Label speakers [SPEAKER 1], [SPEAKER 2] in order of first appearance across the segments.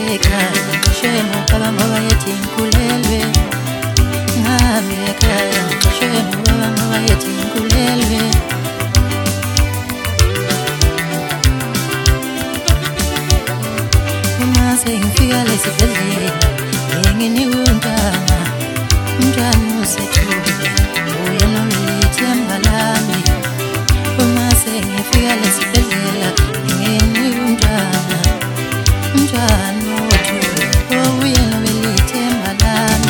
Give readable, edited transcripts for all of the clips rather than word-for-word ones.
[SPEAKER 1] ekhaya ngishemo baba ngoba yethi ngikhulelwe ngabe ekhaya ngishemo baba ngoba yethi ngikhulelwe uma sengifika lesibhedlela nginginiwe umntwana usethuke uyena welithemba lami uma sengifika lesibhedlela nginginiwe umntwana othuke uyena welithemba lami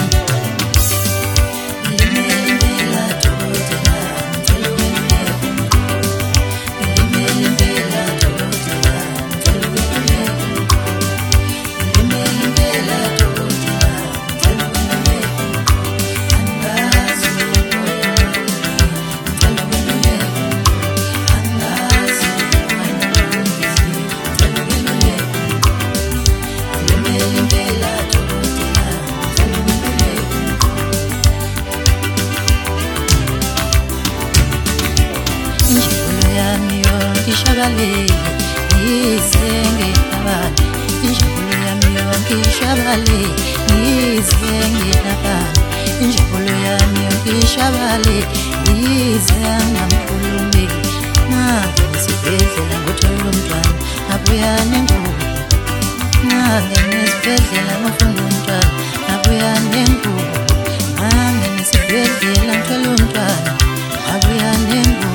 [SPEAKER 1] Shabale, izenge nabani. Injabulo yami yonke ishabale, izenge nabani. Injabulo yami yonke ishabale, izenga mkhulumi. Ngangena esibhedlela ngothola umntwana, ngabuya nengubo. Ngangena esibhedlela ngofuna umntwana, ngabuya nengubo. Ngangena esibhedlela ngithola umntwana, ngabuya nengubo.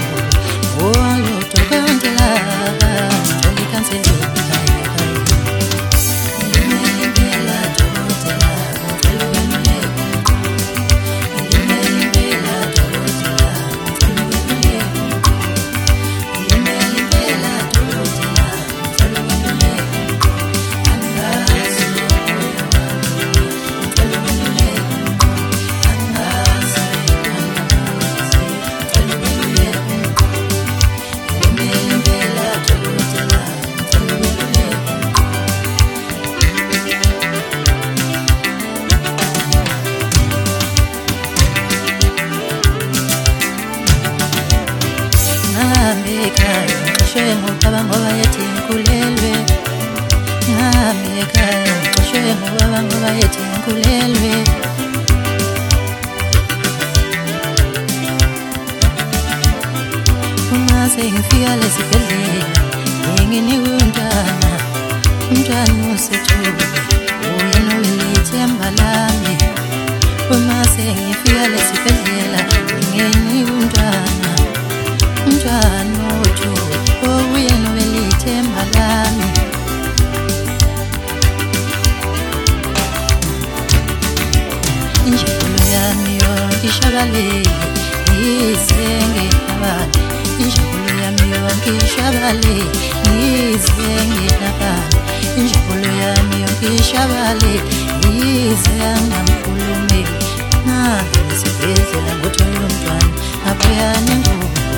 [SPEAKER 1] Ekhaya ngishemo baba ngoba yethi ngikhulelwe ngami ekhaya ngishemo baba ngoba yethi ngikhulelwe uma sengifika lesibhedlela nginginiwe umntwana usethuke uyena welithemba lami uma sengifika lesibhedlela nginginiwe umntwana othuke uyena welithemba lami injabulo yami yonke ishabale izenge nabani injabulo yami yonke ishabale izenge nabani injabulo yami yonke ishabale izenga mkhulumi ngangena esibhedlela ngothola umntwana ngabuya nengubo